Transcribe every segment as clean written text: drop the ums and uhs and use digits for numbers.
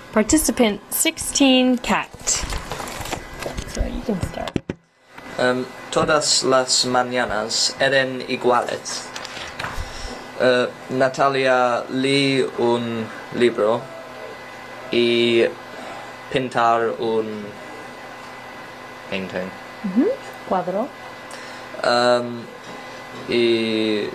Participant 16, cat. So you can start. Todas las mañanas eran iguales. Natalia lee un libro y pintar un painting. Cuadro. Y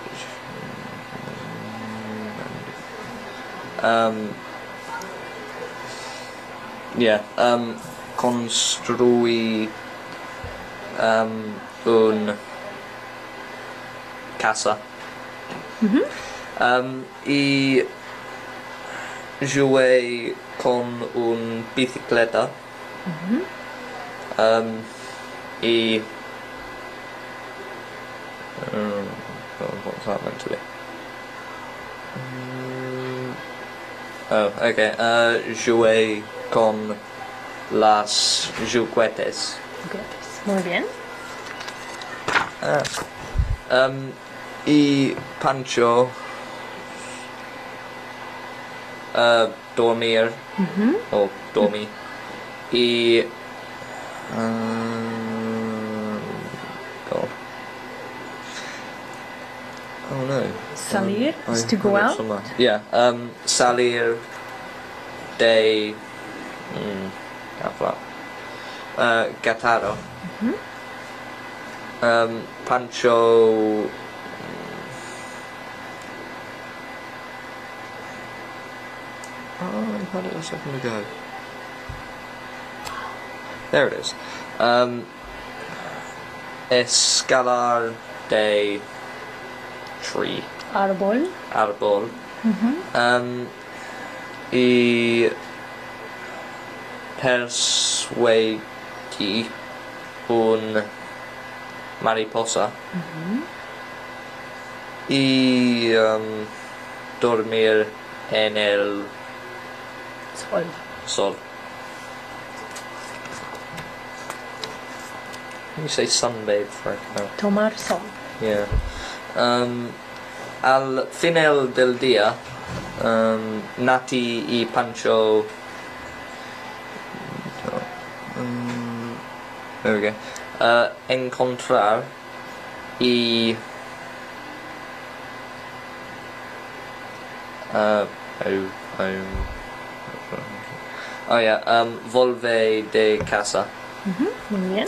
construí un casa. Y jugué con un bicicleta. Y what's that meant to be? Jugué con las juguetes. Muy bien. Y Pancho dormir o dormí y God. Oh no. Salir is to go out. Yeah. Salir de Gataro. Pancho I had it a second ago. There it is. Escalar de tree. Árbol. Árbol. Y persuadí un mariposa. Y dormir en el sol. You say sunbathe for no. Tomar sol. Yeah. Al final del día, Nati y Pancho. There we go. Encontrar y volver de casa. Muy bien.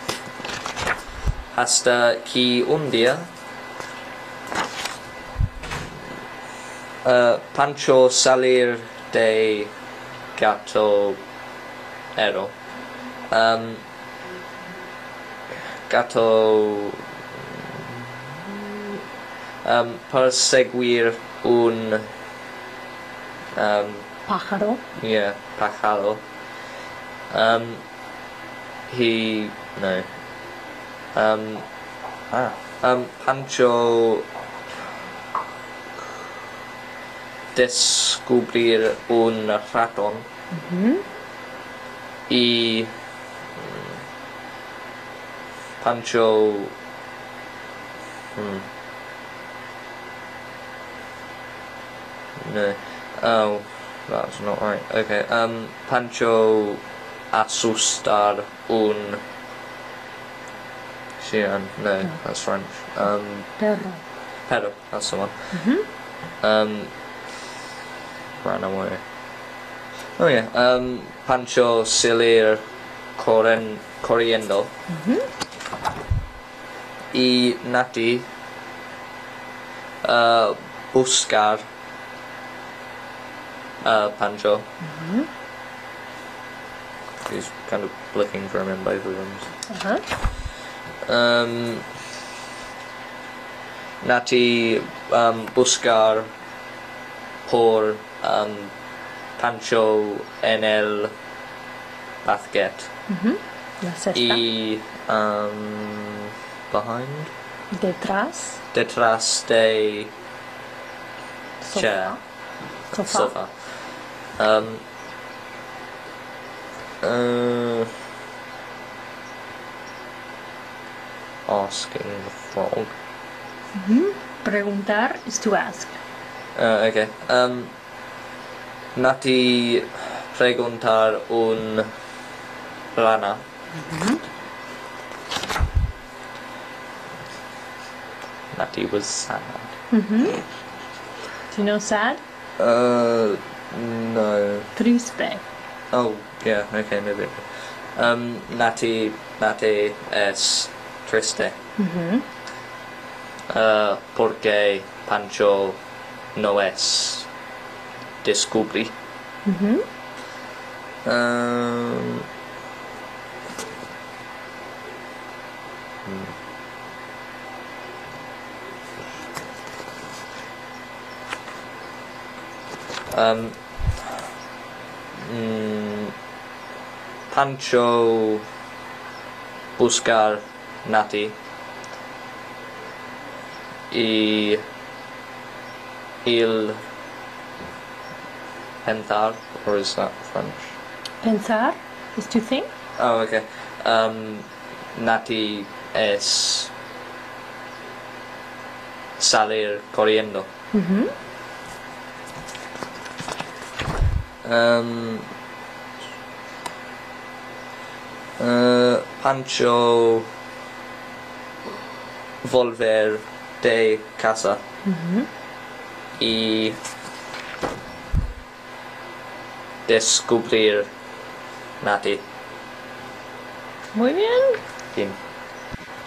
Hasta que un día Pancho salir de gato ero. Gato perseguir un pájaro. Yeah, pájaro. Pancho descubrir un ratón y Pancho no. Oh, that's not right. Okay. Pancho asustar un Xian. No, that's French. Perro. Perro, that's the one. Ran away. Oh yeah. Pancho salir corriendo. Y Nati buscar Pancho. He's kind of looking for him in both of them. Nati buscar por Pancho en el basket. La cesta. Y behind? Detrás. Detrás de chair. Sofá. Asking the frog. Preguntar is to ask. Okay. Nati preguntar un rana. Natty was sad. Do you know sad? No. Triste. Oh, yeah, okay, maybe. Natty es triste. Porque Pancho no es descubrí. Pancho buscar Natty y il pensar, or is that French? Pensar is to think. Oh, okay. Natty es salir corriendo. Pancho volver de casa y descubrir Natty. Muy bien. Bien.